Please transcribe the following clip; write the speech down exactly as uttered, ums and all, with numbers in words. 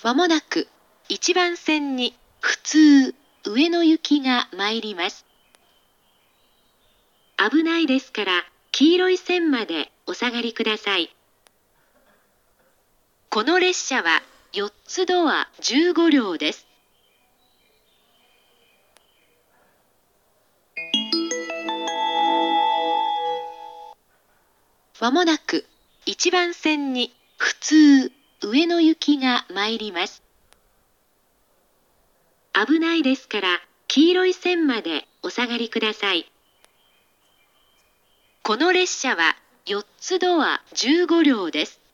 まもなくいちばん線に普通上野行きが参ります。危ないですから黄色い線までお下がりください。この列車はよっつドアじゅうごりょうです。まもなくいちばん線に普通上野行きが参ります。危ないですから黄色い線までお下がりください。この列車はよっつドアじゅうごりょうです。